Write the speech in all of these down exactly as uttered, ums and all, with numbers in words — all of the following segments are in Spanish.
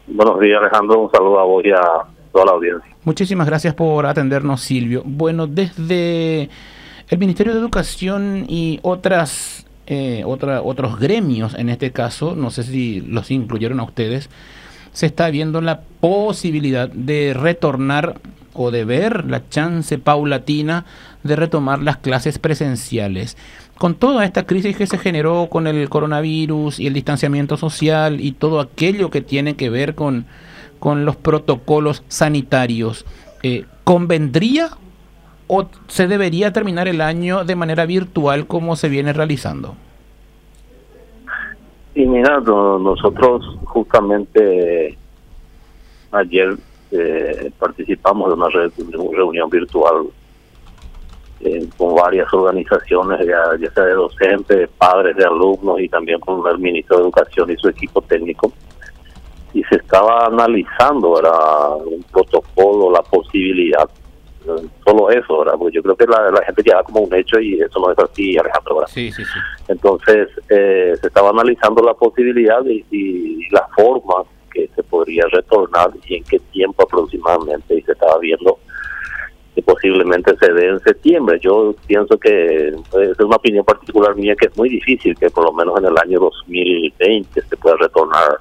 Buenos días, Alejandro. Un saludo a vos y a toda la audiencia. Muchísimas gracias por atendernos, Silvio. Bueno, desde el Ministerio de Educación y otras, eh, otra, otros gremios, en este caso, no sé si los incluyeron a ustedes, se está viendo la posibilidad de retornar o de ver la chance paulatina de retomar las clases presenciales. Con toda esta crisis que se generó con el coronavirus y el distanciamiento social y todo aquello que tiene que ver con, con los protocolos sanitarios, eh, ¿convendría o se debería terminar el año de manera virtual como se viene realizando? Y mira, no, nosotros justamente ayer eh, participamos de una, re, de una reunión virtual eh, con varias organizaciones, ya, ya sea de docentes, de padres, de alumnos y también con el ministro de Educación y su equipo técnico. Y se estaba analizando, ¿verdad?, un protocolo, la posibilidad, solo eso, ¿verdad? Porque yo creo que la, la gente ya da como un hecho y eso no es así, Alejandro, ¿verdad? Sí, sí, sí. Entonces, eh, se estaba analizando la posibilidad y, y la forma que se podría retornar y en qué tiempo aproximadamente, y se estaba viendo que posiblemente se dé en septiembre. Yo pienso que es una opinión particular mía que es muy difícil que por lo menos en el año dos mil veinte se pueda retornar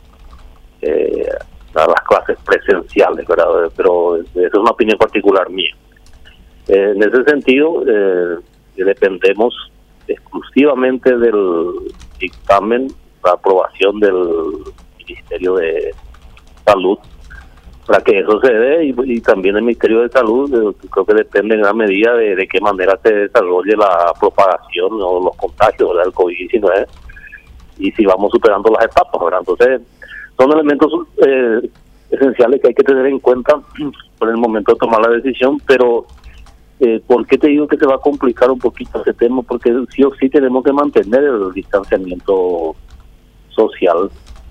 eh, a las clases presenciales, ¿verdad? Pero esa es una opinión particular mía. Eh, en ese sentido, eh, dependemos exclusivamente del dictamen, la aprobación del Ministerio de Salud para que eso se dé, y, y también el Ministerio de Salud eh, creo que depende en gran medida de, de qué manera se desarrolle la propagación o los contagios del COVID diecinueve y si vamos superando las etapas, ¿verdad? Entonces son elementos eh, esenciales que hay que tener en cuenta por el momento de tomar la decisión, pero Eh, ¿por qué te digo que se va a complicar un poquito ese tema? Porque sí o sí tenemos que mantener el distanciamiento social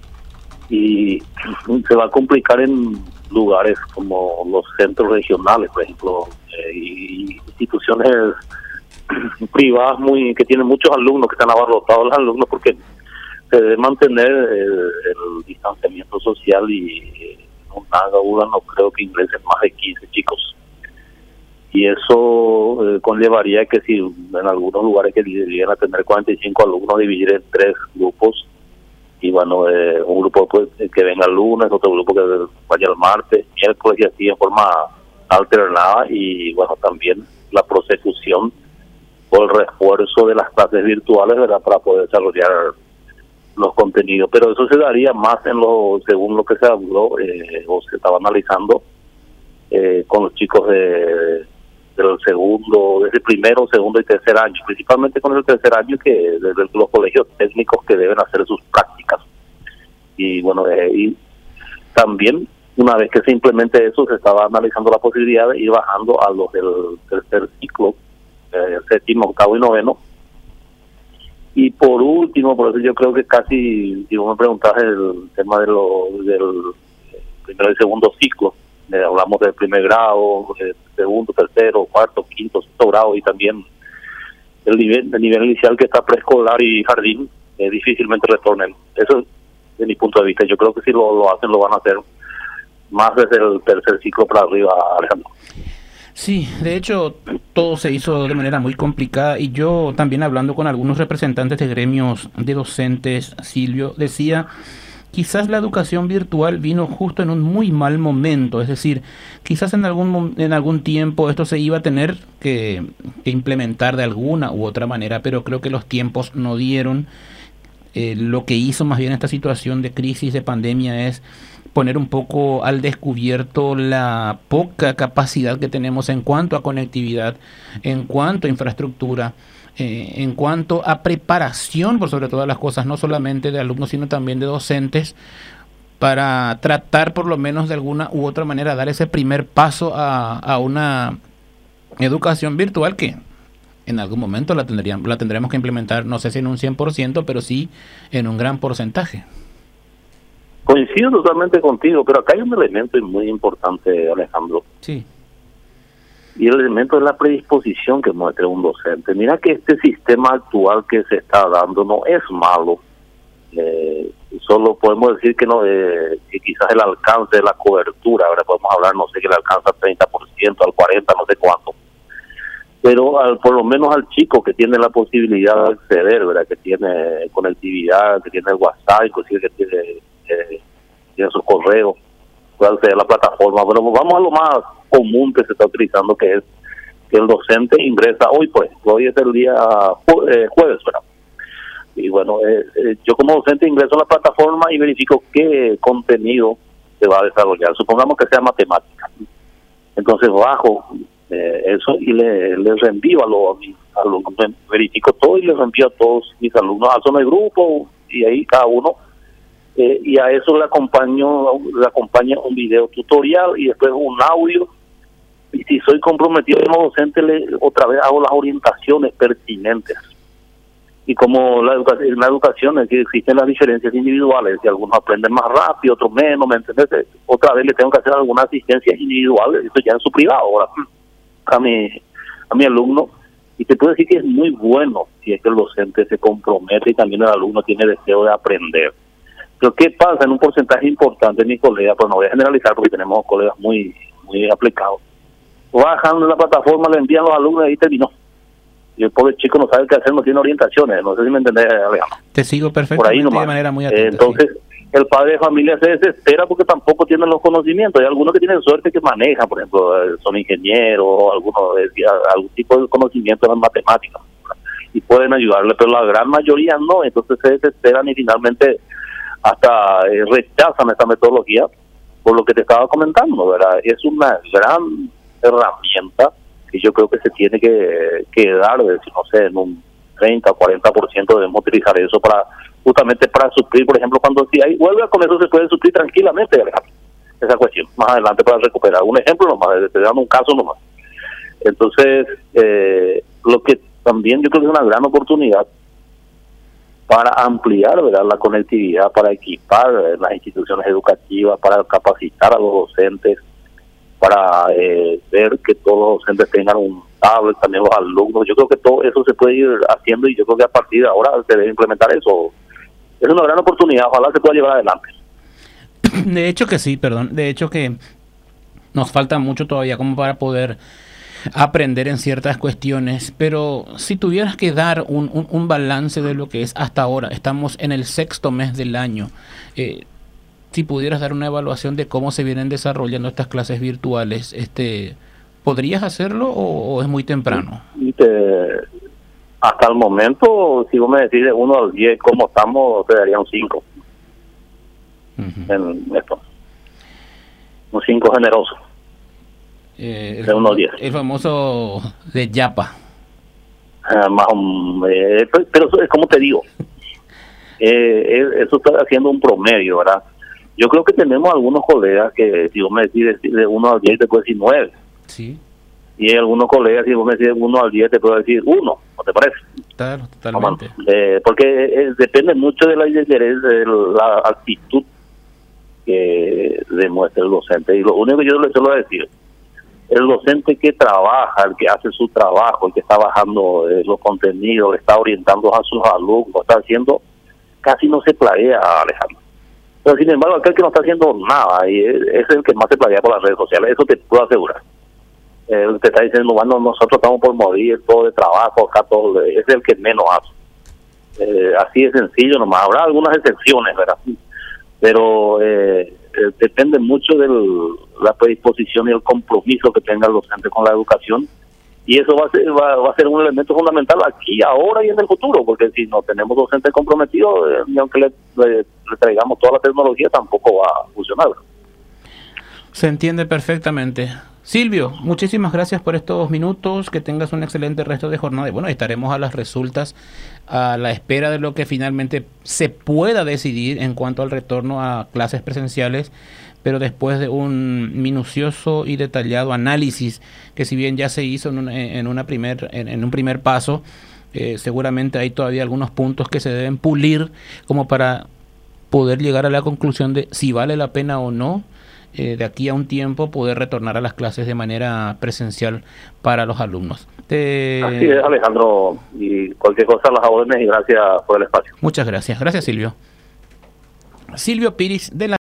y se va a complicar en lugares como los centros regionales, por ejemplo, eh, y instituciones privadas muy que tienen muchos alumnos, que están abarrotados los alumnos, porque se debe mantener el, el distanciamiento social y en una aula no creo que ingresen más de quince chicos. Y eso eh, conllevaría que si en algunos lugares que llegan a tener cuarenta y cinco alumnos, dividir en tres grupos, y bueno, eh, un grupo pues, que venga el lunes, otro grupo que vaya el martes, miércoles y así en forma alternada, y bueno, también la prosecución o el refuerzo de las clases virtuales, ¿verdad?, para poder desarrollar los contenidos. Pero eso se daría más en lo, según lo que se habló eh, o se estaba analizando eh, con los chicos de del segundo, desde primero, segundo y tercer año, principalmente con el tercer año, que desde los colegios técnicos que deben hacer sus prácticas. Y bueno, eh, y también una vez que se implemente eso, se estaba analizando la posibilidad de ir bajando a los del tercer ciclo, eh, séptimo, octavo y noveno. Y por último, por eso yo creo que casi, si vos me preguntás el tema de lo, del primero y segundo ciclo, Eh, hablamos del primer grado, eh, segundo, tercero, cuarto, quinto, sexto grado, y también el nivel, el nivel inicial que está preescolar y jardín, eh, difícilmente retornen. Eso de mi punto de vista. Yo creo que si lo, lo hacen, lo van a hacer más desde el tercer ciclo para arriba, Alejandro. Sí, de hecho todo se hizo de manera muy complicada, y yo también hablando con algunos representantes de gremios de docentes, Silvio, decía: quizás la educación virtual vino justo en un muy mal momento, es decir, quizás en algún en algún tiempo esto se iba a tener que, que implementar de alguna u otra manera, pero creo que los tiempos no dieron. Eh, lo que hizo más bien esta situación de crisis, de pandemia, es poner un poco al descubierto la poca capacidad que tenemos en cuanto a conectividad, en cuanto a infraestructura, Eh, en cuanto a preparación, por sobre todas las cosas, no solamente de alumnos, sino también de docentes, para tratar por lo menos de alguna u otra manera dar ese primer paso a, a una educación virtual que en algún momento la, tendrían, la tendremos que implementar, no sé si en un cien por ciento, pero sí en un gran porcentaje. Coincido totalmente contigo, pero acá hay un elemento muy importante, Alejandro. Sí. Y el elemento es la predisposición que muestra un docente. Mira que este sistema actual que se está dando no es malo. Eh, solo podemos decir que no eh, que quizás el alcance de la cobertura, ahora podemos hablar, no sé, que le alcanza al treinta por ciento, al cuarenta por ciento, no sé cuánto, pero al, por lo menos al chico que tiene la posibilidad de acceder, ¿verdad? Que tiene conectividad, que tiene el WhatsApp, inclusive que tiene, eh, tiene sus correos, puede acceder a la plataforma. Pero vamos a lo más común que se está utilizando, que es que el docente ingresa hoy, pues, hoy es el día jue- eh, jueves, ¿verdad? Y bueno, eh, eh, yo como docente ingreso a la plataforma y verifico qué contenido se va a desarrollar. Supongamos que sea matemática. Entonces bajo eh, eso y le, le reenvío a los, a mis alumnos, verifico todo y le reenvío a todos mis alumnos a zona de grupo y ahí cada uno. Eh, y a eso le acompaño, le acompaña un video tutorial y después un audio. Y si soy comprometido como docente, le otra vez hago las orientaciones pertinentes. Y como la educación, en la educación es que existen las diferencias individuales, y algunos aprenden más rápido, otros menos, ¿me entiendes? Otra vez le tengo que hacer alguna asistencia individual, eso ya en su privado, ahora, a mi, a mi alumno. Y te puedo decir que es muy bueno si es que el docente se compromete y también el alumno tiene deseo de aprender. Pero ¿qué pasa en un porcentaje importante de mis colegas? Pues no voy a generalizar porque tenemos colegas muy, muy aplicados. Bajan de la plataforma, le envían a los alumnos y ahí terminó. Y el pobre chico no sabe qué hacer, no tiene orientaciones. No sé si me entendés, Alejandro. Te sigo perfectamente de manera muy atenta. Eh, entonces, sí. El padre de familia se desespera porque tampoco tiene los conocimientos. Hay algunos que tienen suerte que manejan, por ejemplo, son ingenieros o algunos de, algún tipo de conocimiento en las matemáticas y pueden ayudarle, pero la gran mayoría no. Entonces se desesperan y finalmente hasta eh, rechazan esta metodología por lo que te estaba comentando, ¿verdad? Es una gran herramienta que yo creo que se tiene que, que dar, de, no sé, en un treinta o cuarenta por ciento debemos utilizar eso para justamente para suplir, por ejemplo, cuando si hay huelga, con eso se puede suplir tranquilamente, Alejandro, esa cuestión, más adelante para recuperar. Un ejemplo nomás, te dando un caso nomás. Entonces, eh, lo que también yo creo que es una gran oportunidad para ampliar, ¿verdad?, la conectividad, para equipar eh, las instituciones educativas, para capacitar a los docentes, para eh, ver que todos los docentes tengan un tablet, también los alumnos. Yo creo que todo eso se puede ir haciendo y yo creo que a partir de ahora se debe implementar eso. Es una gran oportunidad, ojalá se pueda llevar adelante. De hecho que sí, perdón, de hecho que nos falta mucho todavía como para poder aprender en ciertas cuestiones, pero si tuvieras que dar un, un, un balance de lo que es hasta ahora, estamos en el sexto mes del año, eh, si pudieras dar una evaluación de cómo se vienen desarrollando estas clases virtuales, este, ¿podrías hacerlo o, o es muy temprano? Y te, hasta el momento, si vos me decís de uno al diez cómo estamos, te daría un cinco. Uh-huh. En esto. Un cinco generoso. Eh, el de uno al diez. El famoso de Yapa. Ah, más um, eh, pero eso es como te digo. eh, eso está haciendo un promedio, ¿verdad? Yo creo que tenemos algunos colegas que, si vos me decís de uno al diez, te puedo decir nueve. Sí. Y hay algunos colegas, si vos me decís de uno al diez, te puedo decir uno, ¿no te parece? Claro, totalmente. Eh, porque eh, depende mucho de la, de la actitud que demuestra el docente. Y lo único que yo le suelo decir, el docente que trabaja, el que hace su trabajo, el que está bajando eh, los contenidos, está orientando a sus alumnos, está haciendo, casi no se plaguea, Alejandro. Pero sin embargo, aquel que no está haciendo nada, y es, es el que más se plaguea por las redes sociales, eso te puedo asegurar. Eh, te está diciendo, bueno, nosotros estamos por morir, todo de trabajo, acá todo, es el que menos hace. Eh, así de sencillo nomás, habrá algunas excepciones, ¿verdad? Pero eh, eh, depende mucho de la predisposición y el compromiso que tenga el docente con la educación, y eso va a ser va, va a ser un elemento fundamental aquí, ahora y en el futuro, porque si no tenemos docentes comprometidos, eh, ni aunque le, le, le traigamos toda la tecnología, tampoco va a funcionar. Se entiende perfectamente. Silvio, muchísimas gracias por estos minutos, que tengas un excelente resto de jornada y bueno, estaremos a las resultas, a la espera de lo que finalmente se pueda decidir en cuanto al retorno a clases presenciales, pero después de un minucioso y detallado análisis que si bien ya se hizo en, una, en, una primer, en, en un primer paso, eh, seguramente hay todavía algunos puntos que se deben pulir como para poder llegar a la conclusión de si vale la pena o no Eh, de aquí a un tiempo poder retornar a las clases de manera presencial para los alumnos. Te... Así es, Alejandro, y cualquier cosa, las órdenes, y gracias por el espacio. Muchas gracias. Gracias, Silvio. Silvio Piris de la